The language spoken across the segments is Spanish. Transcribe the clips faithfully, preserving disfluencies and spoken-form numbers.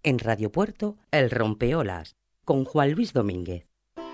en Radio Puerto, El Rompeolas, con Juan Luis Domínguez.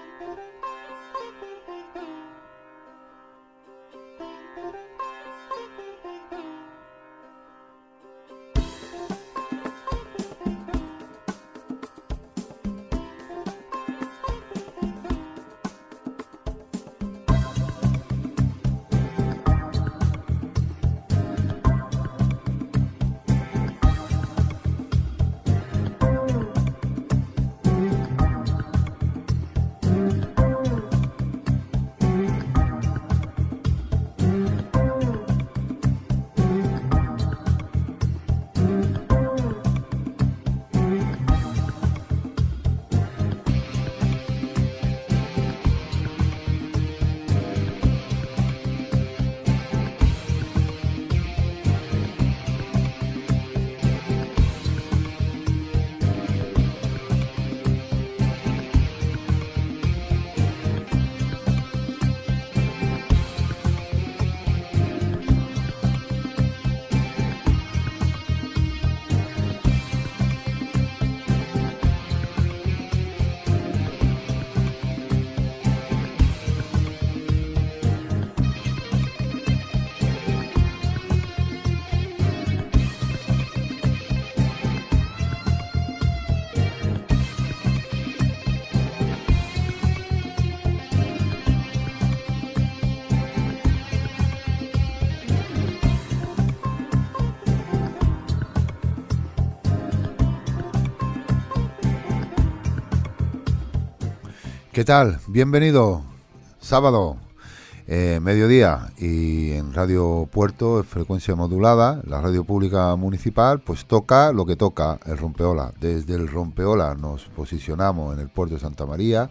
¿Qué tal? Bienvenido. Sábado, eh, mediodía, y en Radio Puerto, frecuencia modulada, la radio pública municipal, pues toca lo que toca, el Rompeola. Desde el Rompeola nos posicionamos en el puerto de Santa María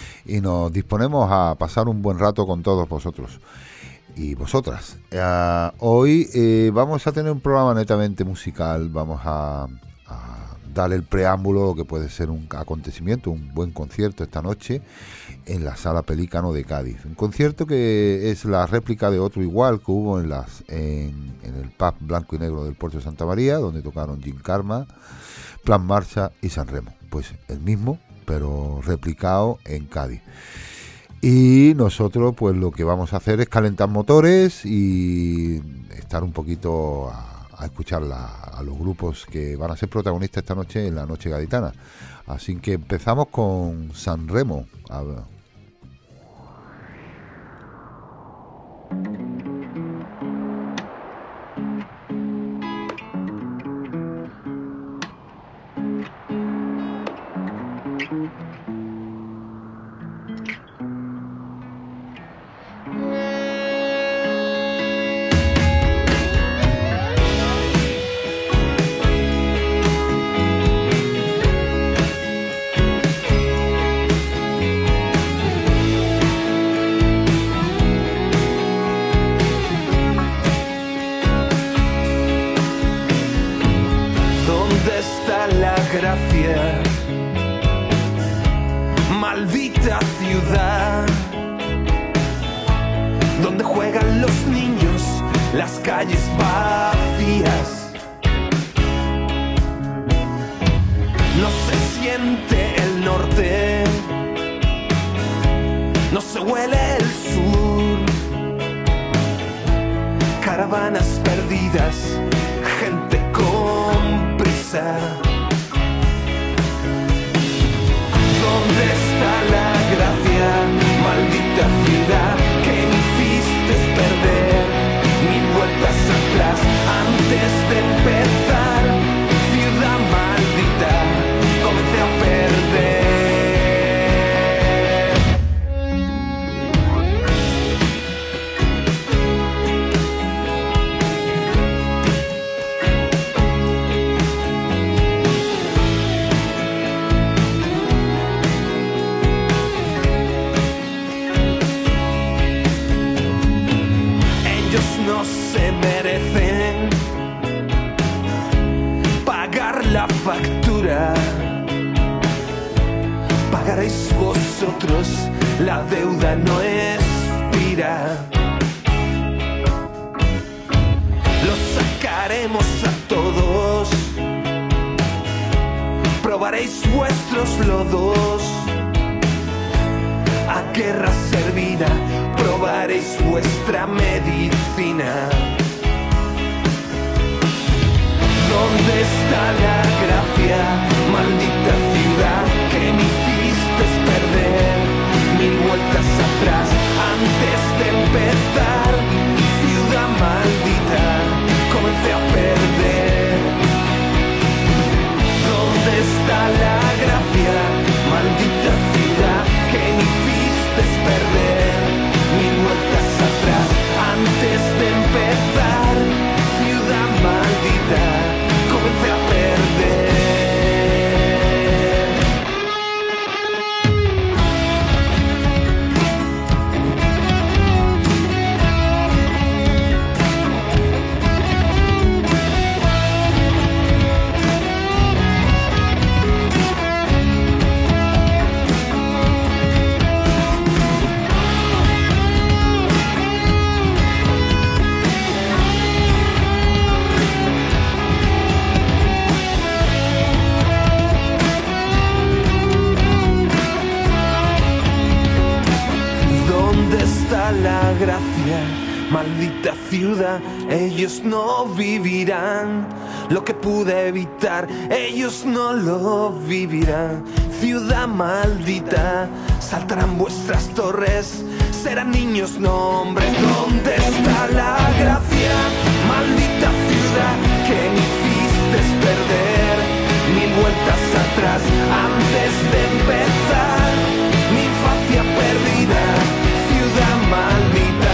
y nos disponemos a pasar un buen rato con todos vosotros y vosotras. Uh, hoy eh, vamos a tener un programa netamente musical. Vamos a, a dar el preámbulo, lo que puede ser un acontecimiento, un buen concierto esta noche en la Sala Pelícano de Cádiz. Un concierto que es la réplica de otro igual que hubo en las en, en el pub Blanco y Negro del puerto de Santa María, donde tocaron Jim Karma, Plan Marcha y San Remo. Pues el mismo, pero replicado en Cádiz. Y nosotros pues lo que vamos a hacer es calentar motores y estar un poquito a, a escuchar la, a los grupos que van a ser protagonistas esta noche en la Noche Gaditana. Así que empezamos con San Remo. A ver. Gracia, maldita ciudad, donde juegan los niños, las calles vacías. No se siente el norte, no se huele el sur. Caravanas perdidas, gente con prisa. ¿Dónde está la gracia, maldita ciudad, que me hiciste perder mil vueltas atrás antes de empezar? Ciudad maldita, comencé a perder. Se merecen pagar la factura. Pagaréis vosotros, la deuda no expira. Los sacaremos a todos probaréis vuestros lodos. A guerra servirá, probaréis vuestra medicina. ¿Dónde está la gracia, maldita ciudad, que me hiciste perder mil vueltas atrás antes de empezar? Ciudad maldita, comencé a perder. ¿Dónde está la gracia, maldita ciudad, que me hiciste perder mil vueltas atrás antes de empezar? Ciudad maldita, comencé a perder. La gracia, maldita ciudad, ellos no vivirán lo que pude evitar, ellos no lo vivirán. Ciudad maldita, saltarán vuestras torres, serán niños, no hombres. ¿Dónde está la gracia, maldita ciudad, que me hiciste perder mil vueltas atrás antes de empezar mi infancia perdida? Ciudad maldita.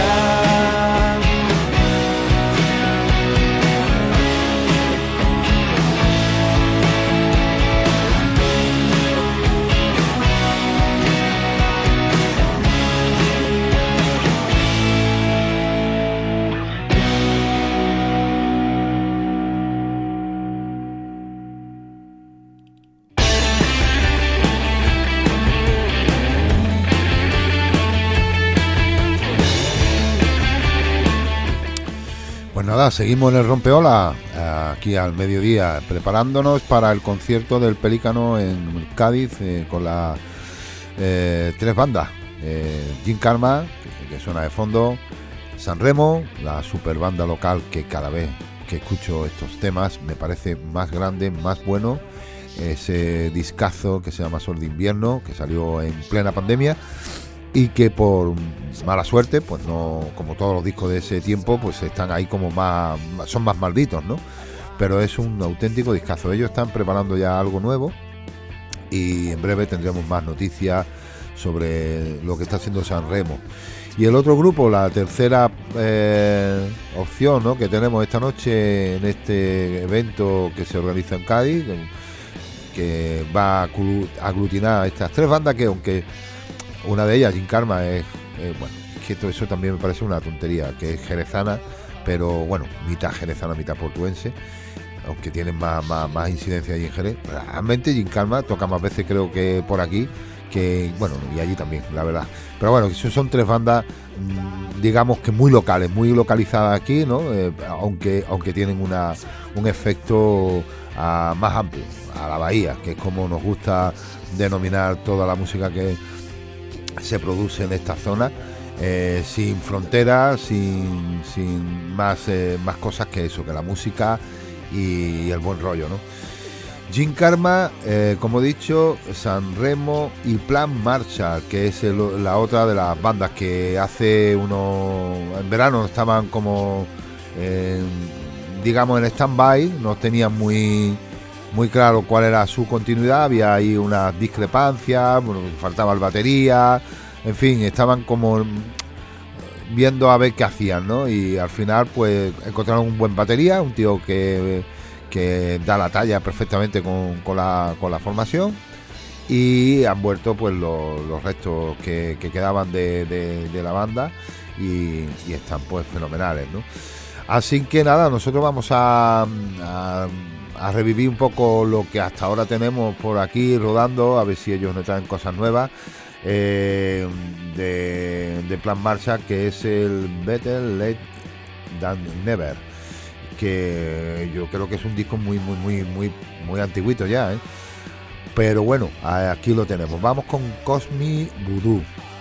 Nada, seguimos en el Rompeola, aquí al mediodía, preparándonos para el concierto del Pelícano en Cádiz, eh, con las eh, tres bandas, eh, Jim Karma, que, que suena de fondo, San Remo, la super banda local que cada vez que escucho estos temas me parece más grande, más bueno, ese discazo que se llama Sol de Invierno, que salió en plena pandemia, y que por mala suerte, pues no, como todos los discos de ese tiempo, pues están ahí como más, son más malditos, ¿no? Pero es un auténtico discazo. Ellos están preparando ya algo nuevo y en breve tendremos más noticias sobre lo que está haciendo San Remo. Y el otro grupo, la tercera eh, opción, ¿no?, que tenemos esta noche en este evento que se organiza en Cádiz, que va a aglutinar a estas tres bandas que, aunque una de ellas, Jim Karma, es, eh, bueno, es que todo eso también me parece una tontería, que es jerezana, pero bueno, mitad jerezana, mitad portuense, aunque tienen más, más, más incidencia allí en Jerez. Realmente Jim Karma toca más veces, creo, que por aquí, que bueno, y allí también, la verdad. Pero bueno, son, son tres bandas, mmm, digamos que muy locales, muy localizadas aquí, ¿no? Eh, aunque, aunque tienen una, un efecto uh, más amplio, a la bahía, que es como nos gusta denominar toda la música que se produce en esta zona, eh, sin fronteras, sin, sin más, eh, más cosas que eso, que la música y, y el buen rollo, ¿no? Jim Karma, eh, como he dicho, San Remo y Plan Marshall, que es el, la otra de las bandas que hace unos, en verano estaban como, eh, digamos, en stand-by, no tenían muy muy claro cuál era su continuidad, había ahí unas discrepancias, bueno, faltaba el batería, en fin, estaban como viendo a ver qué hacían, ¿no? Y al final pues encontraron un buen batería, un tío que, que da la talla perfectamente con, con, la, con la formación, y han vuelto pues los, los restos que, que quedaban de, de, de la banda y, y están pues fenomenales, ¿no? Así que nada, nosotros vamos a, a a revivir un poco lo que hasta ahora tenemos por aquí rodando, a ver si ellos nos traen cosas nuevas, eh, de, de Plan Marshall, que es el Better Late Than Never, que yo creo que es un disco muy muy muy muy muy antiguito ya, ¿eh? Pero bueno, aquí lo tenemos. Vamos con Cosmic Voodoo.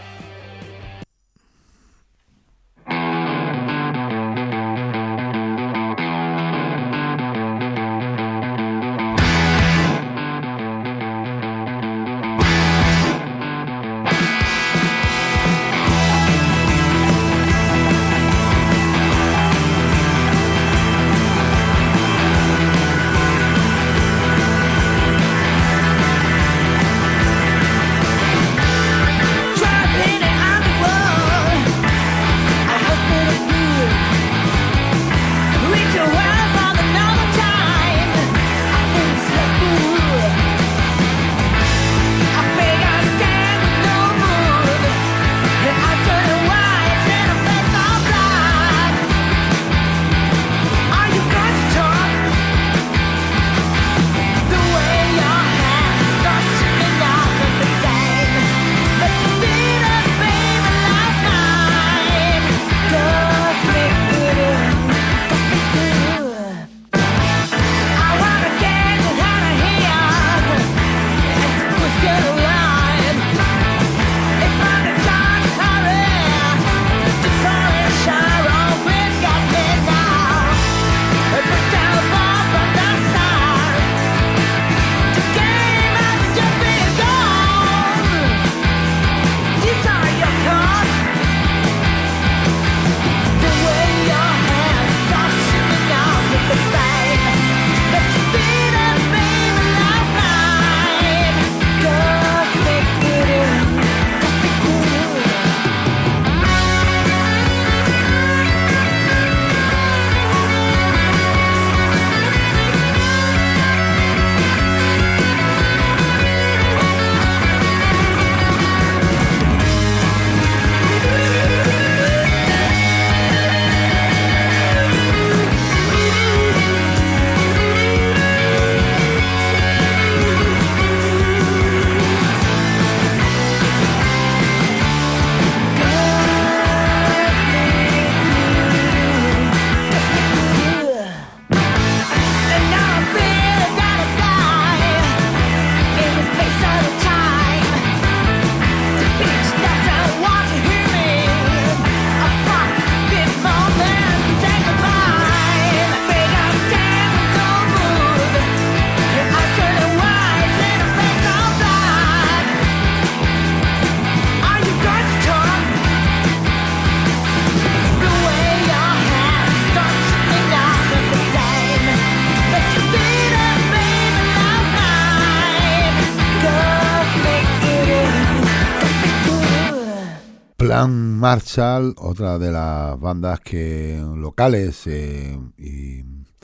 Plan Marshall, otra de las bandas que locales eh, y,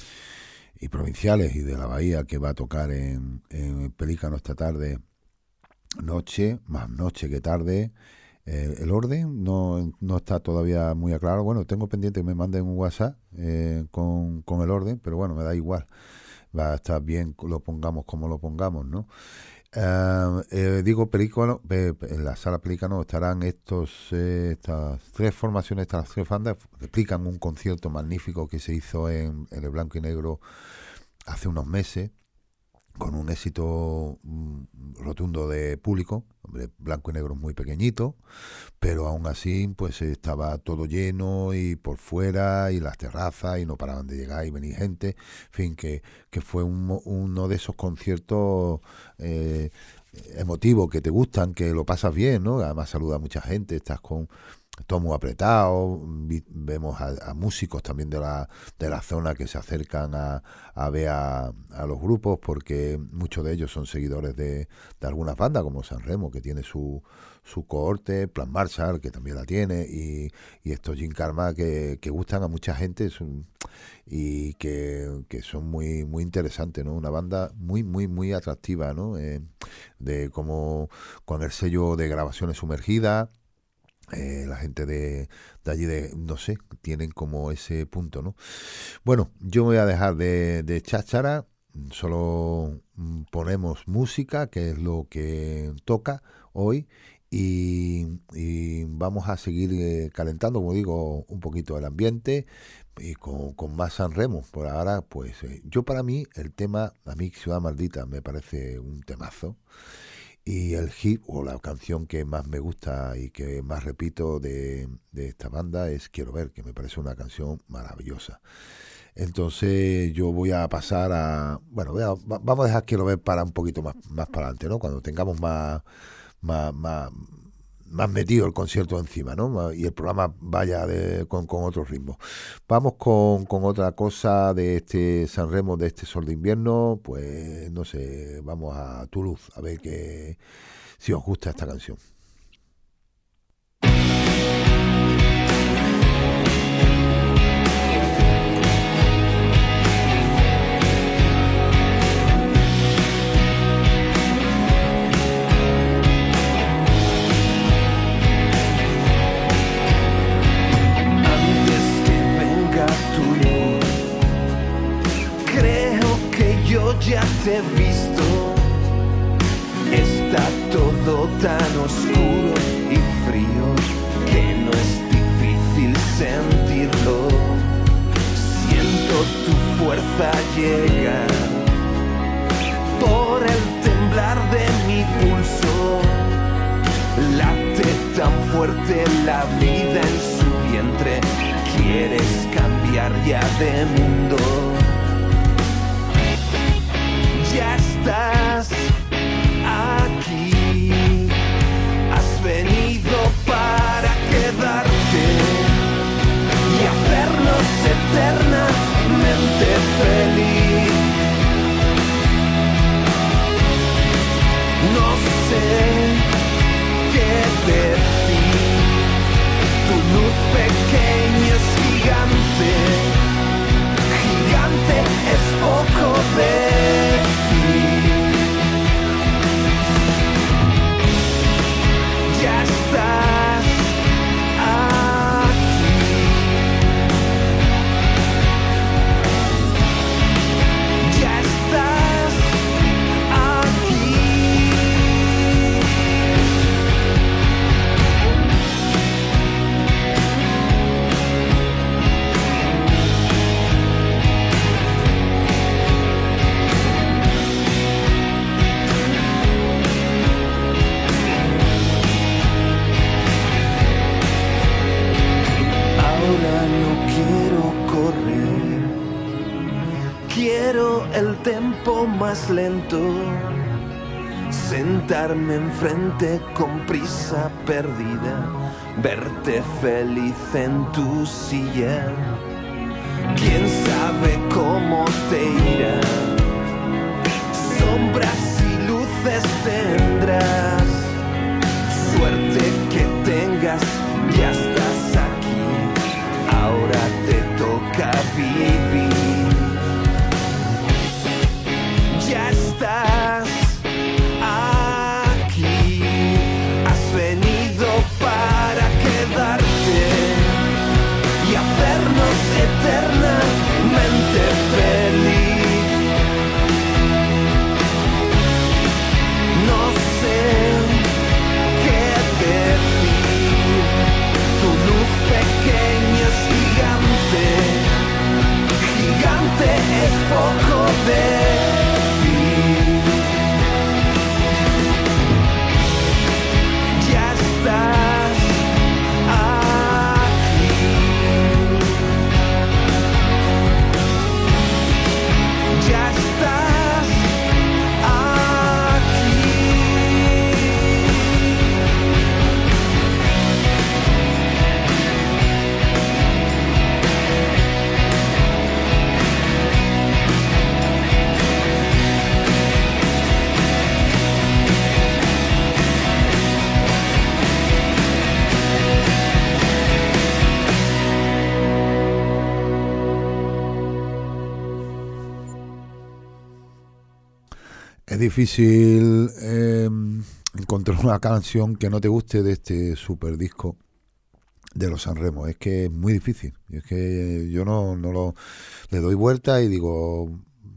y provinciales y de la Bahía que va a tocar en, en Pelícano esta tarde, noche, más noche que tarde. Eh, el orden no, no está todavía muy aclarado. Bueno, tengo pendiente que me manden un WhatsApp eh, con, con el orden, pero bueno, me da igual. Va a estar bien, lo pongamos como lo pongamos, ¿no? Uh, eh, digo Pelícano, eh, en la sala Pelícano estarán estos eh, estas tres formaciones, estas tres bandas. Explican un concierto magnífico que se hizo en, en el Blanco y Negro hace unos meses, con un éxito mm, rotundo de público. Hombre, Blanco y Negro es muy pequeñito, pero aún así pues estaba todo lleno y por fuera y las terrazas y no paraban de llegar y venir gente. En fin, que, que fue un, uno de esos conciertos eh, emotivos que te gustan, que lo pasas bien, ¿no? Además saluda a mucha gente, estás con todo muy apretado. Vi, vemos a, a músicos también de la de la zona que se acercan a, a ver a, a los grupos, porque muchos de ellos son seguidores de, de algunas bandas como San Remo, que tiene su su cohorte, Plan Marshall, que también la tiene, y, y estos Jim Karma que, que gustan a mucha gente son, y que, que son muy muy interesantes, ¿no? Una banda muy muy muy atractiva, ¿no? Eh, de como con el sello de Grabaciones Sumergidas. Eh, la gente de, de allí, de no sé, tienen como ese punto, ¿no? Bueno, yo me voy a dejar de, de cháchara, solo ponemos música, que es lo que toca hoy, y, y vamos a seguir eh, calentando, como digo, un poquito el ambiente y con, con más San Remo. Por ahora, pues eh, yo para mí el tema, a mí Ciudad Maldita me parece un temazo. Y el hit o la canción que más me gusta y que más repito de, de esta banda es Quiero Ver, que me parece una canción maravillosa. Entonces yo voy a pasar a... Bueno, voy a, va, vamos a dejar Quiero Ver para un poquito más, más para adelante, ¿no? Cuando tengamos más, más, más, más metido el concierto encima, ¿no? Y el programa vaya de, con, con otro ritmo. Vamos con, con otra cosa de este San Remo, de este Sol de Invierno. Pues no sé, vamos a Toulouse a ver que, si os gusta esta canción. Ya te he visto, está todo tan oscuro y frío que no es difícil sentirlo. Siento tu fuerza llegar por el temblar de mi pulso. Late tan fuerte la vida en su vientre, quieres cambiar ya de mundo. Ya estás aquí, has venido para quedarte y hacernos eternamente feliz. No sé qué decir, tu luz pequeña es gigante, gigante es poco de ya estás aquí, ya estás aquí. Quiero el tempo más lento, sentarme enfrente con prisa perdida, verte feliz en tu silla. Quién sabe cómo te irá, sombras y luces tendrás, suerte que tengas, ya estás aquí, ahora te toca vivir. Ya estás aquí, has venido para quedarte y hacernos eternamente feliz. No sé qué decir, tu luz pequeña es gigante, gigante es poco de Es difícil eh, encontrar una canción que no te guste de este super disco de los San Remo. Es que es muy difícil. Es que yo no, no lo le doy vuelta y digo,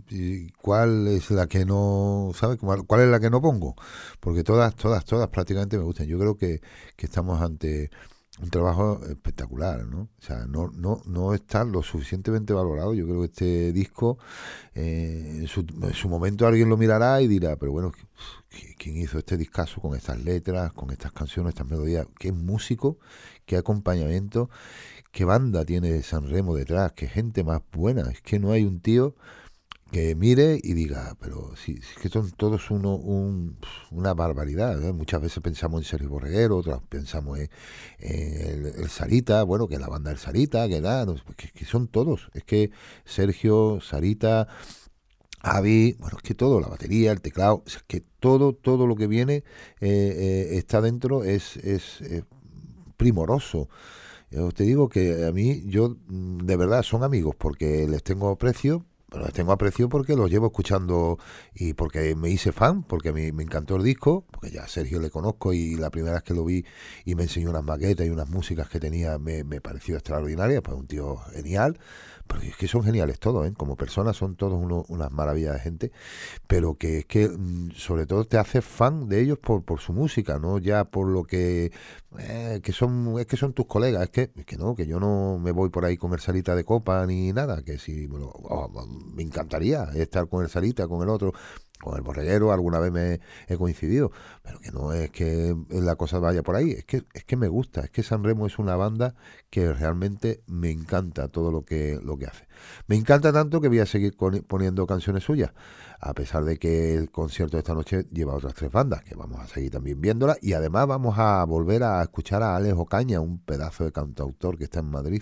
¿y cuál es la que no, ¿sabes? ¿Cuál es la que no pongo? Porque todas, todas, todas prácticamente me gustan. Yo creo que, que estamos ante un trabajo espectacular, ¿no? O sea, no, no, no está lo suficientemente valorado. Yo creo que este disco, eh, en, su, en su momento alguien lo mirará y dirá, pero bueno, ¿quién hizo este discazo con estas letras, con estas canciones, estas melodías? ¿Qué músico? ¿Qué acompañamiento? ¿Qué banda tiene Sanremo detrás? ¿Qué gente más buena? Es que no hay un tío que mire y diga, pero sí, sí que son todos uno, un, una barbaridad, ¿eh? Muchas veces pensamos en Sergio Borreguero, otras pensamos en, en el, el Sarita, bueno, que es la banda del Sarita, que da, no, que, que son todos, es que Sergio, Sarita, Avi, bueno, es que todo, la batería, el teclado, es que todo, todo lo que viene eh, eh, está dentro, es, es, es primoroso. Yo te digo que a mí, yo, de verdad, son amigos porque les tengo aprecio. Pero les tengo aprecio porque los llevo escuchando y porque me hice fan, porque me, me encantó el disco, porque ya a Sergio le conozco y la primera vez que lo vi y me enseñó unas maquetas y unas músicas que tenía me, me pareció extraordinaria, pues un tío genial. Pero es que son geniales todos, ¿eh? Como personas son todos uno, unas maravillas de gente, pero que es que sobre todo te haces fan de ellos por, por su música, no ya por lo que eh, que son es que son tus colegas, es que es que no, que yo no me voy por ahí con el Sarita de copa ni nada, que si me, lo, oh, me encantaría estar con el Sarita, con el otro, con el Borreguero, alguna vez me he coincidido, pero que no es que la cosa vaya por ahí, es que es que me gusta, es que Sanremo es una banda que realmente me encanta todo lo que lo que hace. Me encanta tanto que voy a seguir con, poniendo canciones suyas, a pesar de que el concierto de esta noche lleva otras tres bandas, que vamos a seguir también viéndolas, y además vamos a volver a escuchar a Alex Ocaña, un pedazo de cantautor que está en Madrid,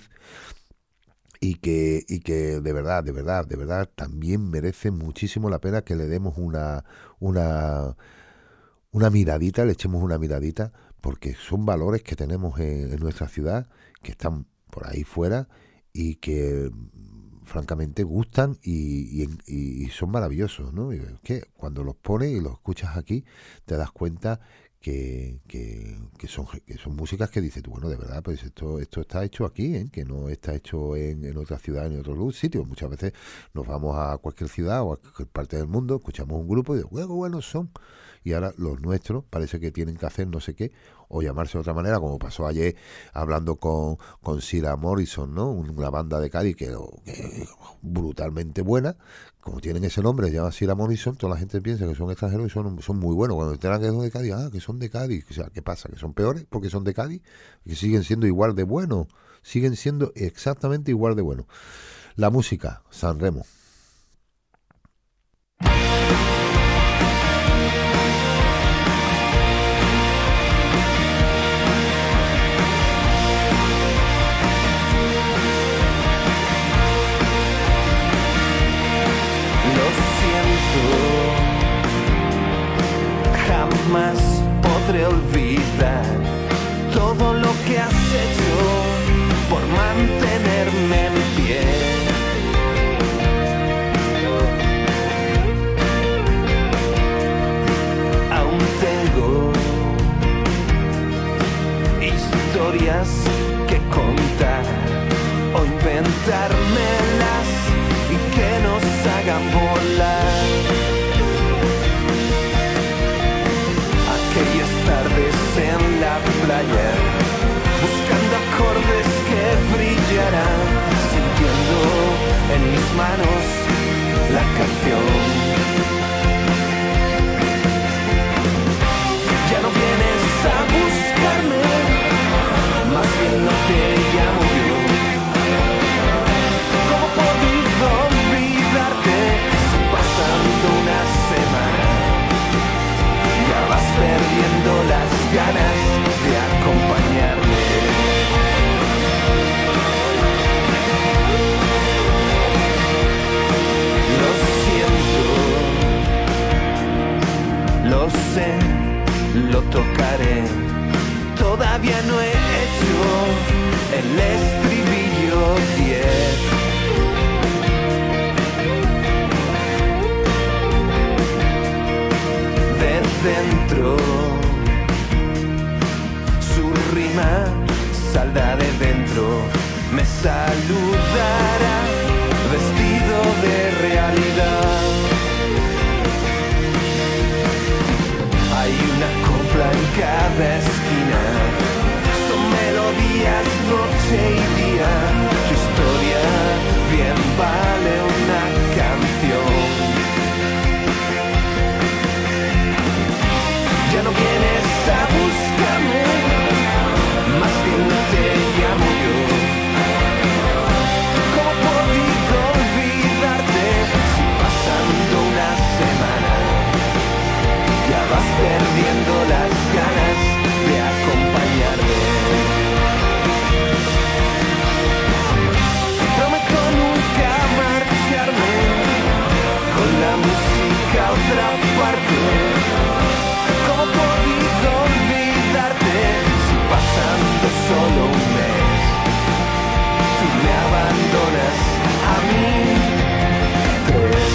y que y que de verdad, de verdad, de verdad también merece muchísimo la pena que le demos una una una miradita, le echemos una miradita, porque son valores que tenemos en, en nuestra ciudad, que están por ahí fuera y que francamente gustan y, y, y son maravillosos, ¿no? Y es que cuando los pones y los escuchas aquí te das cuenta Que, que, que son que son músicas que dices tú, bueno, de verdad, pues esto esto está hecho aquí, ¿eh? Que no está hecho en, en otra ciudad, en otro sitio. Muchas veces nos vamos a cualquier ciudad o a cualquier parte del mundo, escuchamos un grupo y digo, bueno, buenos son. Y ahora los nuestros parece que tienen que hacer no sé qué, o llamarse de otra manera, como pasó ayer hablando con, con Sira Morrison, ¿no? Una banda de Cádiz que, que brutalmente buena. Como tienen ese nombre, se llama Sira Morrison, toda la gente piensa que son extranjeros y son, son muy buenos. Cuando tengan que son de Cádiz, ah, que son de Cádiz. O sea, ¿qué pasa? ¿Que son peores porque son de Cádiz? Que siguen siendo igual de buenos. Siguen siendo exactamente igual de buenos. La música, Sanremo. Jamás podré olvidar todo lo que has hecho por mantenerme en pie. Aún tengo historias que contar o inventármelas y que nos hagan volar. Aquellas tardes en la playa, buscando acordes que brillarán, sintiendo en mis manos la canción. Ya no vienes a buscarme, más bien no te llamo yo. ¿Cómo he podido olvidarte si pasando una semana ya vas perdiendo las ganas de acompañarme? Lo siento, lo sé, lo tocaré. Todavía no he hecho el estribillo diez. Dentro, su rima saldrá de dentro, me saludará vestido de realidad. perdiendo las ganas de acompañarme. Prometo nunca marcharme con la música a otra parte. ¿Cómo he podido olvidarte si pasando solo un mes tú me abandonas a mí? Tres.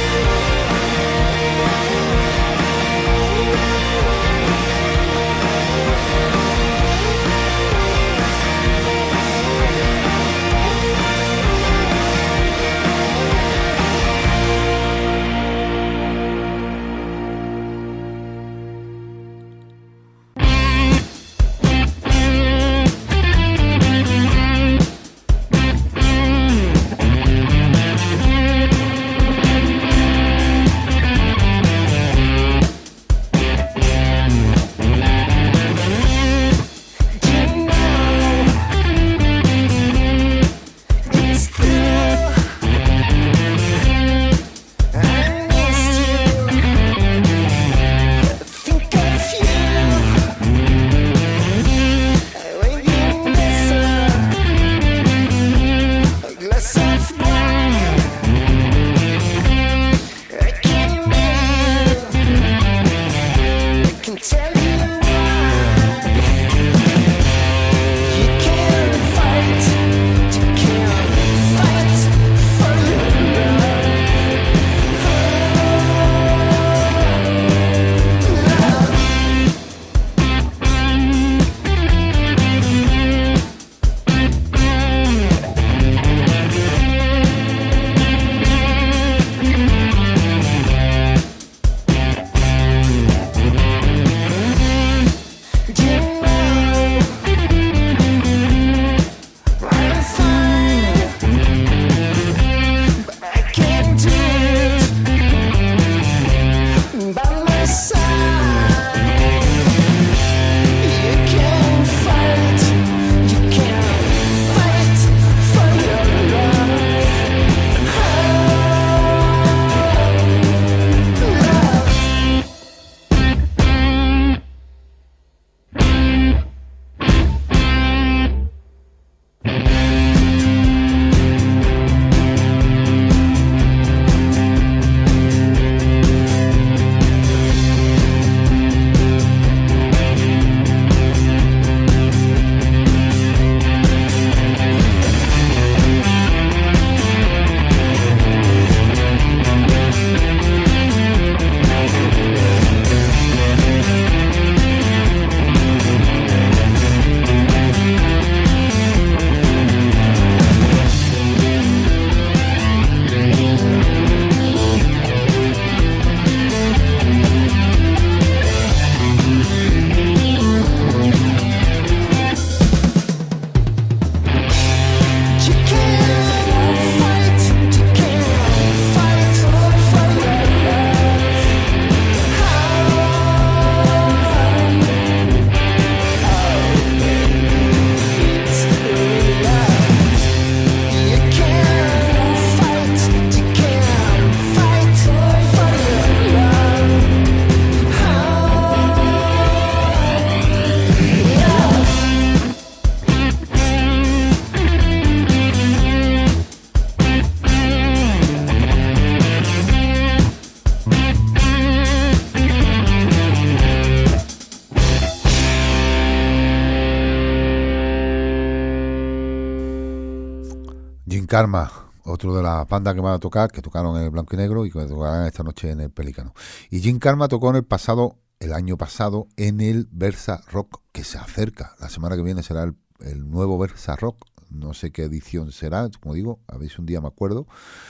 Karma, otro de las bandas que van a tocar, que tocaron en el Blanco y Negro y que tocarán esta noche en el Pelícano. Y Jim Karma tocó en el pasado, el año pasado, en el Versa Rock, que se acerca. La semana que viene será el, el nuevo Versa Rock. No sé qué edición será, como digo, a ver si un día me acuerdo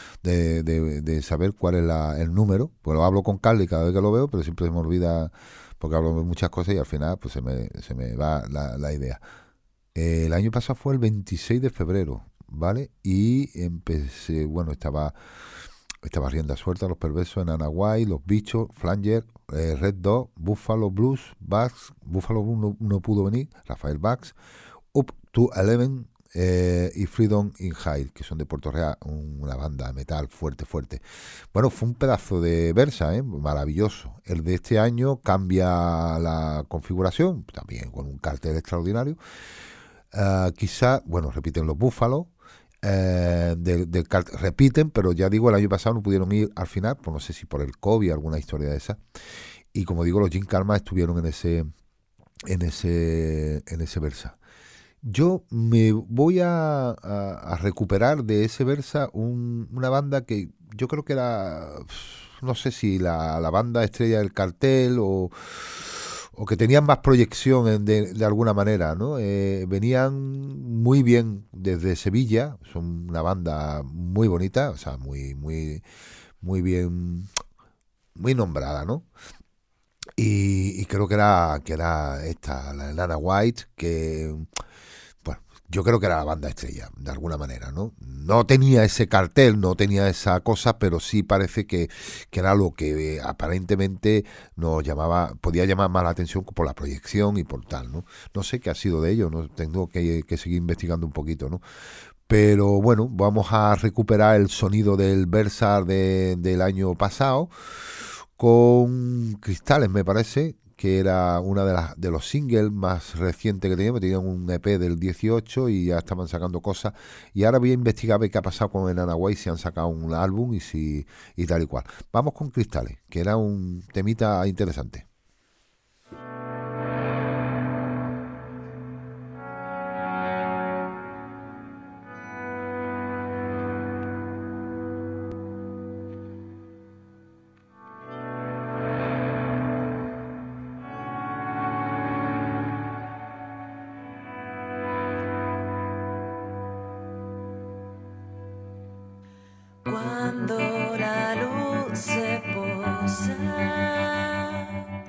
de, de, de saber cuál es la, el número. Pues lo hablo con Carly cada vez que lo veo, pero siempre se me olvida porque hablo de muchas cosas y al final pues se me, se me va la, la idea. Eh, el año pasado fue el veintiséis de febrero, ¿vale? Y empecé, bueno, estaba estaba Rienda Suelta, Los Perversos, en Anahuay, Los Bichos, Flanger, eh, Red Dog, Buffalo Blues, Bax, Buffalo Blues no, no pudo venir, Rafael Bax, Up to Eleven, eh, y Freedom in Hide, que son de Puerto Real, una banda de metal fuerte, fuerte. Bueno, fue un pedazo de Versa, ¿eh? Maravilloso. El de este año cambia la configuración, también con un cartel extraordinario. Uh, quizá, bueno, repiten los Búfalos, eh, del, del cart- repiten, pero ya digo, el año pasado no pudieron ir al final, pues no sé si por el COVID, alguna historia de esa. Y como digo, los Jim Karma estuvieron en ese, en ese, en ese Versa. Yo me voy a, a, a recuperar de ese Versa un, una banda que yo creo que era, no sé si la, la banda estrella del cartel o, o que tenían más proyección en de, de alguna manera, ¿no? Eh, venían muy bien desde Sevilla, son una banda muy bonita, o sea, muy, muy, muy bien, muy nombrada, ¿no? Y, y creo que era, que era esta, la Nana White, que bueno, yo creo que era la banda estrella, de alguna manera, ¿no? No tenía ese cartel, no tenía esa cosa, pero sí parece que, que era lo que eh, aparentemente nos llamaba, podía llamar más la atención por la proyección y por tal, ¿no? No sé qué ha sido de ello, ¿no? Tengo que, que seguir investigando un poquito, ¿no? Pero bueno, vamos a recuperar el sonido del Versa de, del año pasado con Cristales, me parece, que era una de las de los singles más recientes que teníamos. Tenían un E P del dieciocho y ya estaban sacando cosas. Y ahora voy a investigar a ver qué ha pasado con el Anaway, si han sacado un álbum y si y tal y cual. Vamos con Cristales, que era un temita interesante. Cuando la luz se posa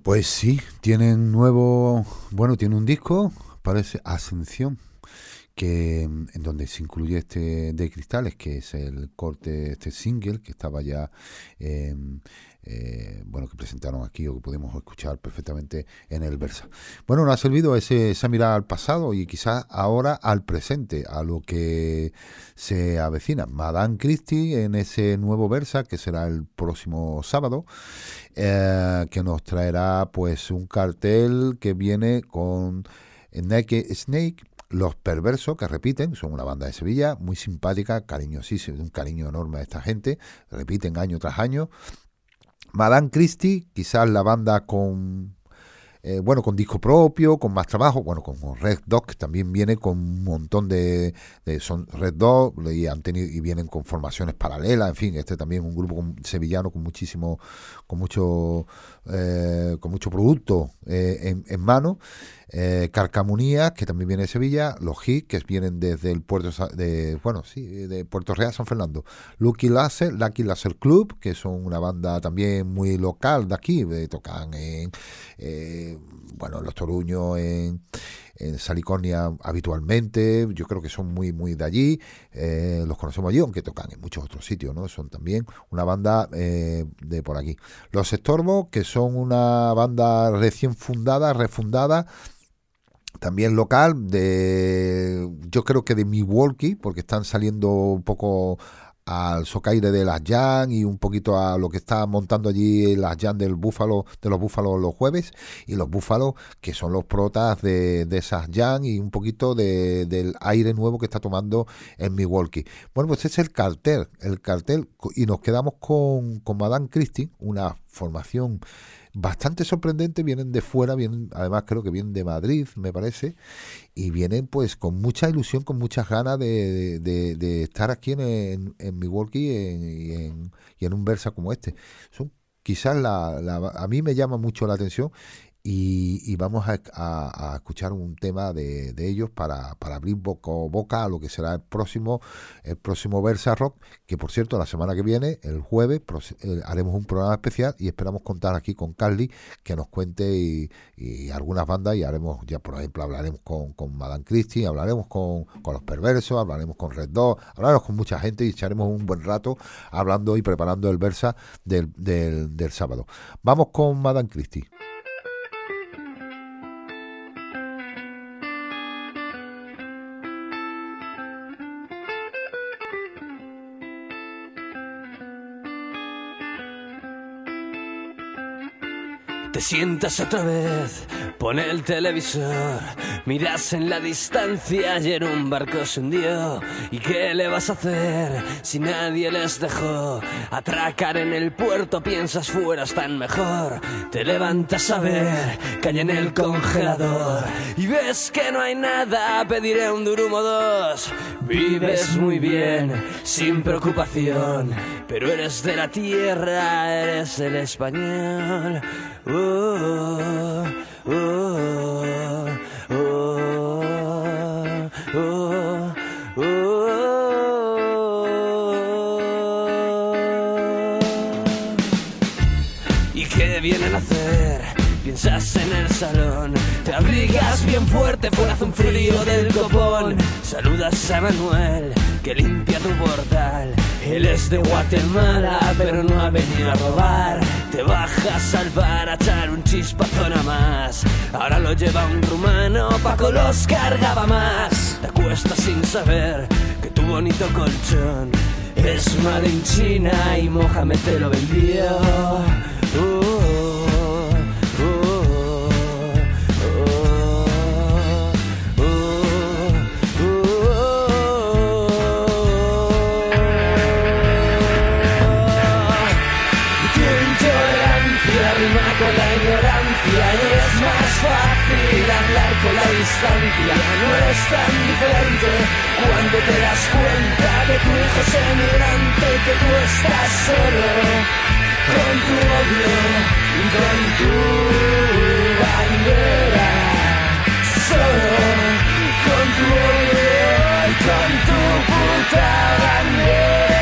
Pues sí, tienen nuevo, bueno, tiene un disco, parece Ascensión, que en donde se incluye este de Cristales, que es el corte, este single que estaba ya, eh, eh, bueno, que presentaron aquí o que pudimos escuchar perfectamente en el Versa. Bueno, nos ha servido ese, esa mirada al pasado y quizás ahora al presente, a lo que se avecina. Madame Christie en ese nuevo Versa, que será el próximo sábado, eh, que nos traerá pues un cartel que viene con Naked Snake, Los Perversos, que repiten, son una banda de Sevilla, muy simpática, cariñosísima, un cariño enorme a esta gente, repiten año tras año. Madame Christie, quizás la banda con, eh, bueno, con disco propio, con más trabajo, bueno, como Red Dog, que también viene con un montón de, de son Red Dog, y, han tenido, y vienen con formaciones paralelas, en fin, este también un grupo con, sevillano con muchísimo, con mucho, eh, con mucho producto eh, en, en mano. Eh, Carcamunías, que también viene de Sevilla, los Hits, que vienen desde el puerto de, bueno, sí, de Puerto Real, San Fernando, Lucky Laser, Lucky Laser Club, que son una banda también muy local de aquí, de, tocan en, eh, bueno, en Los Toruños, en, en Salicornia habitualmente, yo creo que son muy, muy de allí, eh, los conocemos allí, aunque tocan en muchos otros sitios, ¿no? Son también una banda eh, de por aquí. Los Estorbos, que son una banda recién fundada, refundada, también local, de yo creo que de Milwaukee, porque están saliendo un poco al socaire de las jam y un poquito a lo que está montando allí las jam del Búfalo, de los Búfalos los jueves, y los Búfalos que son los protas de, de esas jam y un poquito de, del aire nuevo que está tomando en Milwaukee. Bueno, pues ese es el cartel, el cartel, y nos quedamos con, con Madame Christie, una formación bastante sorprendente, vienen de fuera, vienen, además creo que vienen de Madrid, me parece, y vienen pues con mucha ilusión, con muchas ganas de, de, de estar aquí en, en, en Milwaukee en, y, en, y en un Versa como este. Son quizás la, la a mí me llama mucho la atención. Y, y vamos a, a, a escuchar un tema de, de ellos para, para abrir boca, boca a lo que será el próximo el próximo Versa Rock, que por cierto la semana que viene, el jueves, eh, haremos un programa especial y esperamos contar aquí con Carly, que nos cuente y, y algunas bandas, y haremos ya, por ejemplo, hablaremos con, con Madame Christie, hablaremos con, con Los Perversos, hablaremos con Red Dog, hablaremos con mucha gente y echaremos un buen rato hablando y preparando el Versa del, del, del sábado. Vamos con Madame Christie. Te sientas otra vez, pone el televisor, miras en la distancia y en un barco se hundió. ¿Y qué le vas a hacer si nadie les dejó atracar en el puerto? Piensas fuera están mejor. Te levantas a ver que hay en el congelador y ves que no hay nada, pediré un durum o dos. Vives muy bien, sin preocupación, pero eres de la tierra, eres el español. Oh, oh, oh, oh, oh, oh. ¿Y qué vienen a hacer? Piensas en el salón, te abrigas bien fuerte, fuera hace un frío del copón. Saludas a Manuel, que limpia tu portal. Él es de Guatemala, pero no ha venido a robar. Te bajas al bar a echar un chispazo nada más. Ahora lo lleva un rumano, Paco los cargaba más. Te acuestas sin saber que tu bonito colchón es made in China y Mohamed te lo vendió. Uh, con la distancia no es tan diferente cuando te das cuenta que tu hijo es emigrante y que tú estás solo con tu odio y con tu bandera, solo con tu odio y con tu puta bandera.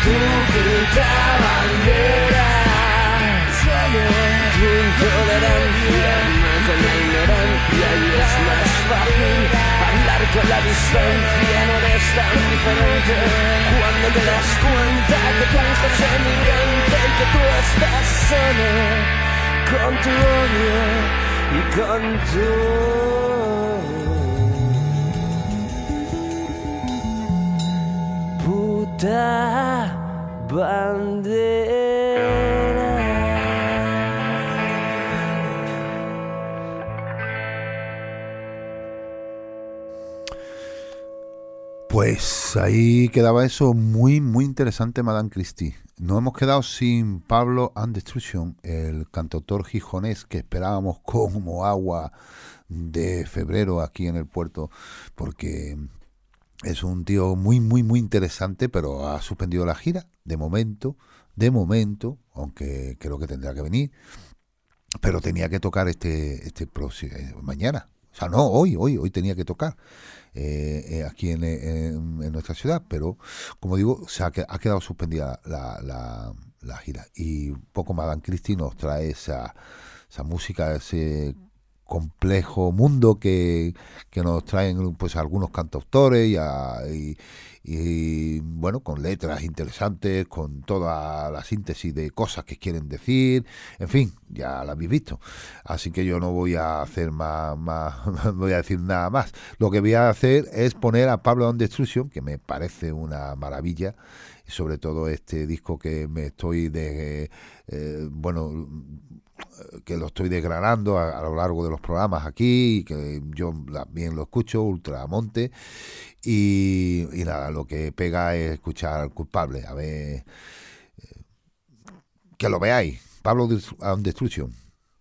tu puta bandera. Tu intolerancia con la ignorancia y es más fácil hablar con la distancia. No eres tan diferente cuando te das cuenta que tu hijo es emigrante y que tú estás solo con tu odio y con tu puta bandera. Pues ahí quedaba eso, muy muy interesante, Madame Christie. Nos hemos quedado sin Pablo and Destruction, el cantautor gijonés que esperábamos como agua de febrero aquí en el puerto, porque es un tío muy muy muy interesante, pero ha suspendido la gira de momento, de momento, aunque creo que tendrá que venir, pero tenía que tocar este este próximo mañana. O sea, no, hoy, hoy, hoy tenía que tocar eh, eh, aquí en, en, en nuestra ciudad, pero como digo, se ha, ha quedado suspendida la, la, la gira. Y un poco Madame Christie nos trae esa, esa música, ese complejo mundo que, que nos traen pues algunos cantautores y, a, y, y bueno, con letras interesantes, con toda la síntesis de cosas que quieren decir, en fin, ya la habéis visto. Así que yo no voy a hacer más, más no voy a decir nada más. Lo que voy a hacer es poner a Pablo and Destruction, que me parece una maravilla, sobre todo este disco que me estoy de eh, bueno que lo estoy desgranando a, a lo largo de los programas aquí, y que yo también lo escucho, Ultramonte, y, y nada, lo que pega es escuchar Culpable, a ver, eh, que lo veáis, Pablo and Destruction.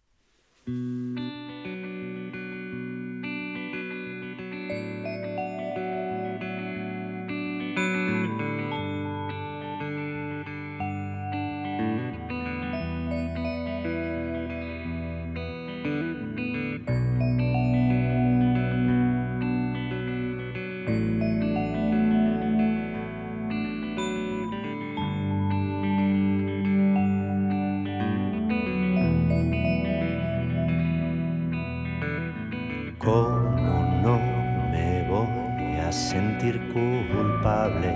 ¿Cómo no me voy a sentir culpable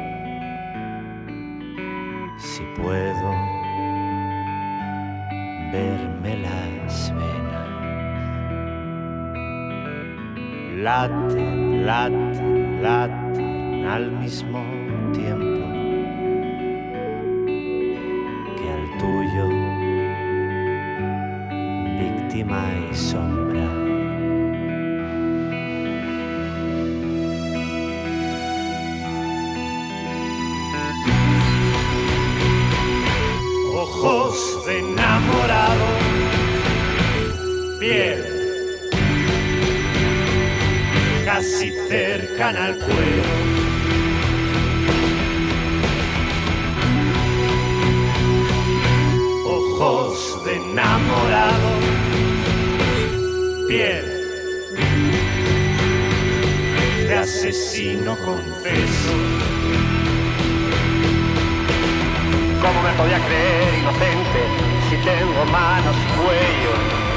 si puedo verme las venas? Laten, laten, laten al mismo tiempo que al tuyo, víctima y sombra. Ojos de enamorado, piel casi cercana al cuello, ojos de enamorado, piel de asesino confeso. ¿Cómo me podía creer inocente si tengo manos y cuello?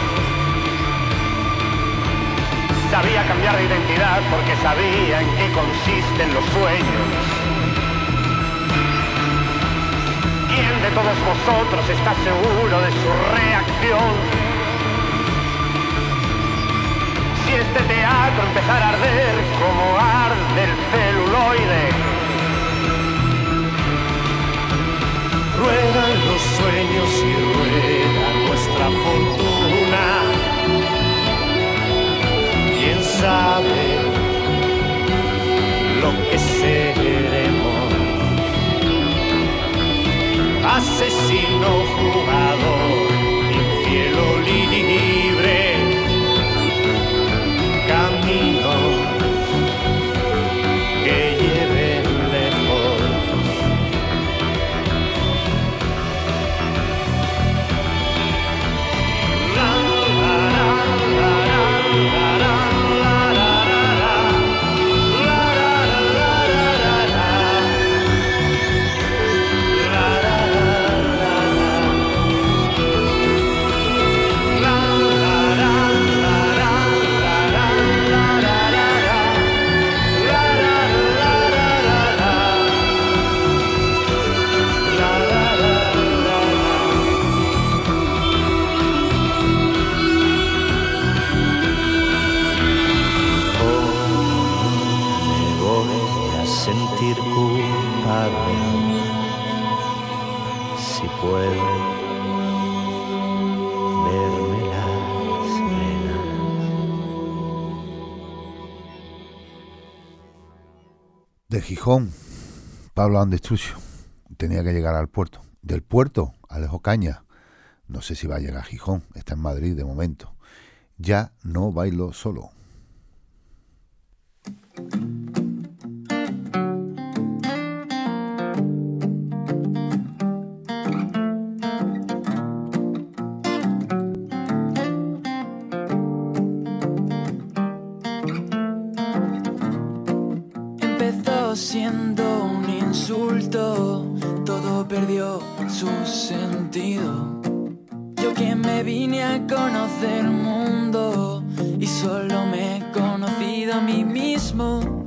Sabía cambiar de identidad porque sabía en qué consisten los sueños. ¿Quién de todos vosotros está seguro de su reacción? Si este teatro empezara a arder como arde el celuloide, ruedan los sueños y rueda nuestra fortuna. ¿Quién sabe lo que seremos? Asesino, jugador, infiel o libre, camino que lleven lejos. Desde Gijón, Pablo Andestruccio tenía que llegar al puerto. Del puerto, Alejo Caña. No sé si va a llegar a Gijón, está en Madrid de momento. Ya no bailo solo. Empezó siendo un insulto, todo perdió su sentido. Yo que me vine a conocer mundo y solo me he conocido a mí mismo.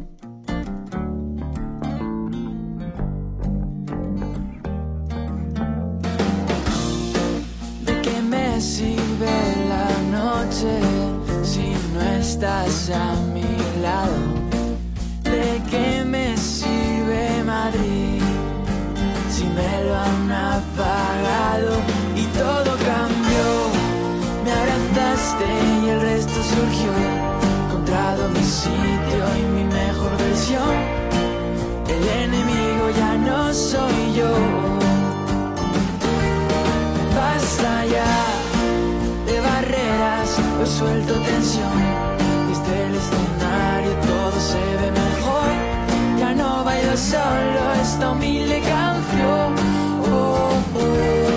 ¿De qué me sirve la noche si no estás a mi lado? ¿De qué me sirve Madrid si me lo han apagado? Y todo cambió, me abrazaste y el resto surgió. Encontrado mi sitio y mi mejor versión. El enemigo ya no soy yo. Basta ya de barreras, hoy suelto tensión. Desde el escenario todo se ve mejor. Ya no bailo solo esta humilde canción. Oh, oh.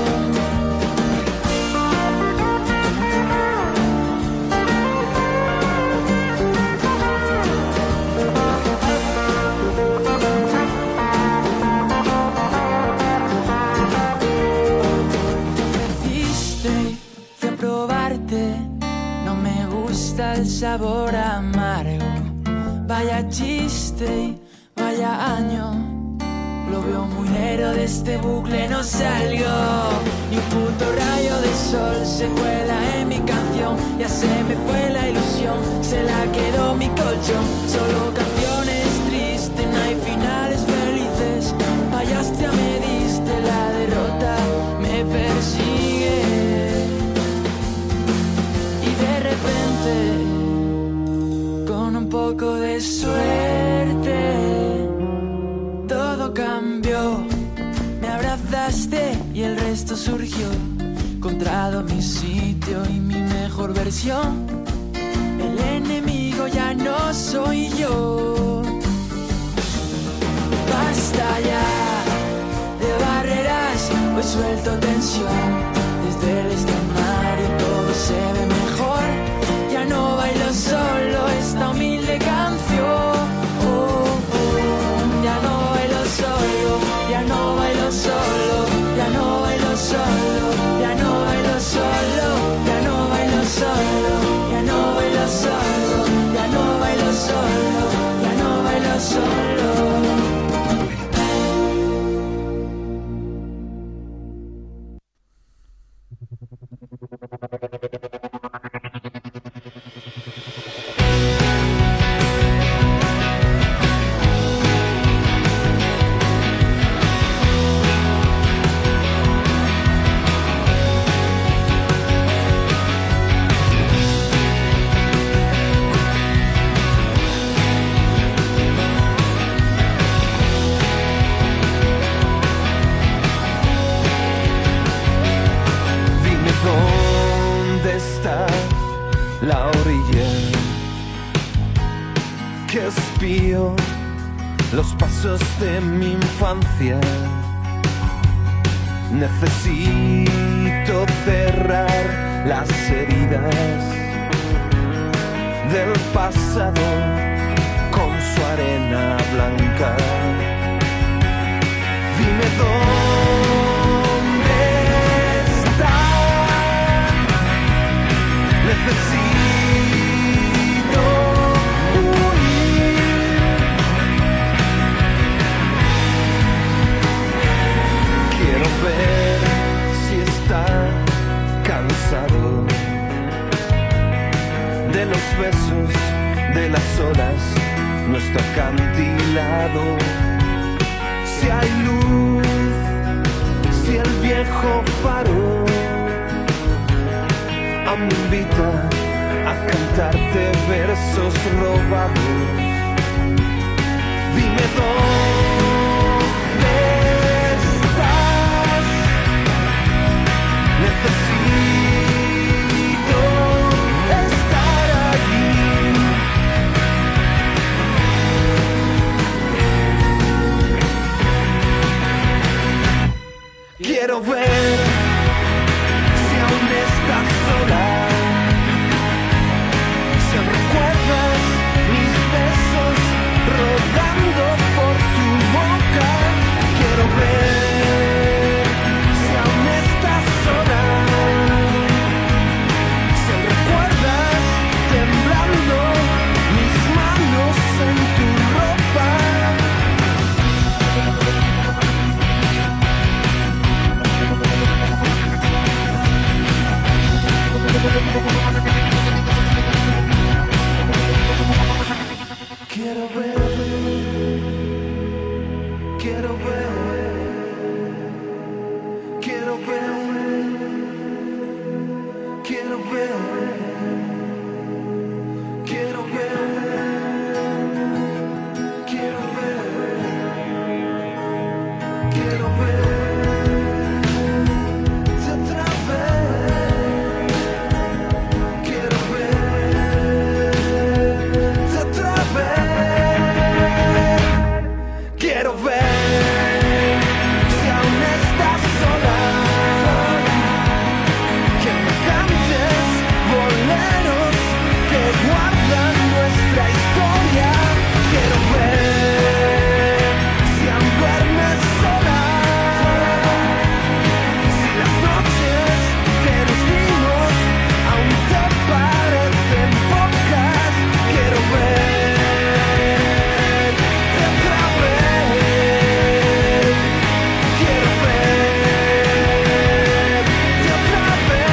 El sabor amargo, vaya chiste, vaya año. Lo veo muy negro, de este bucle no salgo. Ni un puto rayo de sol se cuela en mi canción. Ya se me fue la ilusión, se la quedó mi colchón. Solo canciones tristes, no hay finales felices. Fallaste, me diste la derrota, me persigue. Y de repente, con un poco de suerte, todo cambió. Me abrazaste y el resto surgió. Encontrado mi sitio y mi mejor versión. El enemigo ya no soy yo. Basta ya de barreras, hoy suelto tensión. Desde el escenario todo se ve mejor. Ya no bailo solo esta humilde canción. Oh, oh. Ya no bailo solo, ya no bailo solo, ya no bailo solo, ya no bailo solo, ya no bailo solo, ya no bailo solo, ya no bailo solo, ya no bailo solo. Los pasos de mi infancia. Necesito cerrar las heridas del pasado con su arena blanca. Dime dónde está. Necesito ver si está cansado de los besos de las olas, nuestro acantilado. Si hay luz, si el viejo faro aún me invita a cantarte versos robados. Dime dónde estás. Necesito estar allí. Quiero ver si aún estás sola, si aún recuerdas mis besos rodando por tu boca. Quiero ver si aún estás sola, si aún recuerdas temblando mis manos en tu ropa. Quiero ver, quiero ver, quiero ver, quiero ver, quiero ver, quiero ver, quiero verte otra vez, quiero verte otra vez, quiero ver si aún estás sola, que me cantes boleros que guardan nuestra historia. Quiero ver si aún duermes sola, si las noches que nos dimos aún te parecen pocas. Quiero verte otra vez, quiero verte otra vez.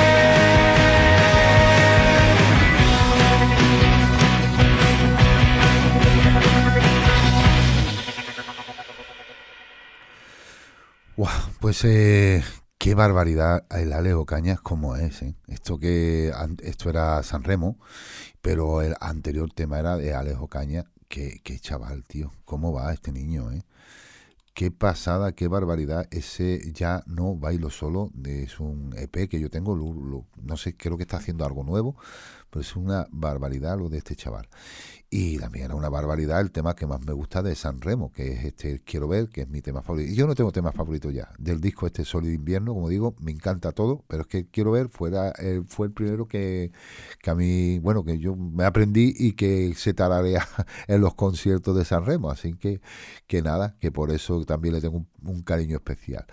Guau, pues eh, qué barbaridad el Alejo Cañas como es, ¿eh? Esto que an- esto era San Remo, pero el anterior tema era de Alejo Cañas. Qué, qué chaval, tío. ¿Cómo va este niño, eh? Qué pasada, qué barbaridad. Ese Ya no bailo solo, de- es un E P que yo tengo, lo- lo- no sé, creo que está haciendo algo nuevo, pero es una barbaridad lo de este chaval. Y también era una barbaridad el tema que más me gusta de San Remo, que es este Quiero Ver, que es mi tema favorito. Y yo no tengo tema favorito ya. Del disco este Sol de Invierno, como digo, me encanta todo, pero es que Quiero Ver fuera, eh, fue el primero que, que a mí, bueno, que yo me aprendí y que se tararea en los conciertos de San Remo. Así que, que nada, que por eso también le tengo un, un cariño especial.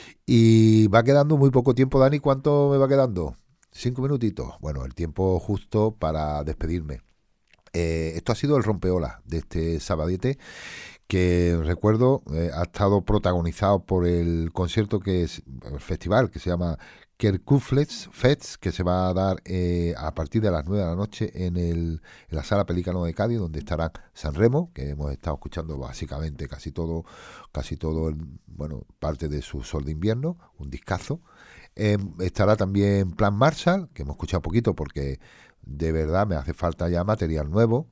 Y va quedando muy poco tiempo, Dani. ¿Cuánto me va quedando? Cinco minutitos. Bueno, el tiempo justo para despedirme. Eh, esto ha sido el rompeolas de este sabadete, que recuerdo eh, ha estado protagonizado por el concierto que es el festival que se llama Kerkuflex Fest, que se va a dar eh, a partir de las nueve de la noche en, el, en la Sala Pelícano de Cádiz, donde estará San Remo, que hemos estado escuchando básicamente casi todo, casi todo el, bueno, parte de su Sol de Invierno, un discazo. Eh, estará también Plan Marshall, que hemos escuchado poquito porque de verdad me hace falta ya material nuevo,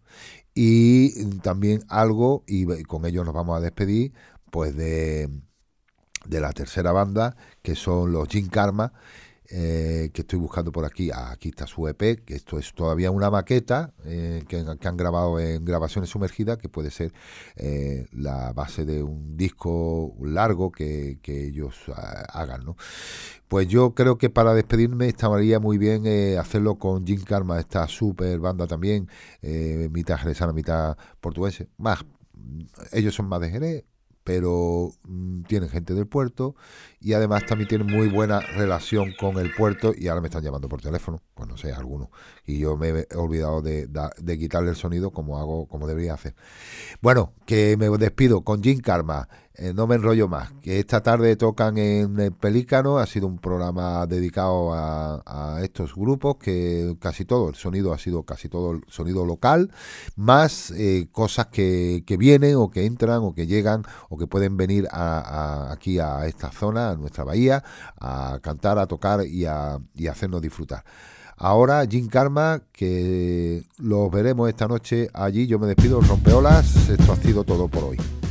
y también algo, y con ello nos vamos a despedir, pues de, de la tercera banda, que son los Jim Karma, eh, que estoy buscando por aquí. Ah, aquí está su E P, que esto es todavía una maqueta eh, que, que han grabado en grabaciones sumergidas, que puede ser eh, la base de un disco largo que, que ellos ah, hagan, ¿no? Pues yo creo que para despedirme estaría muy bien eh, hacerlo con Jim Karma, esta super banda también, eh, mitad jerezana, mitad portuguesa. Más, ellos son más de Jerez, pero mmm, tienen gente del puerto y además también tienen muy buena relación con el puerto, y ahora me están llamando por teléfono, pues no sé, algunos, y yo me he olvidado de, de, de quitarle el sonido como hago, como debería hacer. Bueno, que me despido con Jim Karma. Eh, no me enrollo más, que esta tarde tocan en el Pelícano. Ha sido un programa dedicado a, a estos grupos, que casi todo el sonido ha sido casi todo el sonido local, más eh, cosas que, que vienen o que entran o que llegan o que pueden venir a, a, aquí a esta zona, a nuestra bahía, a cantar, a tocar y a, y a hacernos disfrutar. Ahora Jim Karma, que los veremos esta noche allí. Yo me despido, rompeolas. Esto ha sido todo por hoy.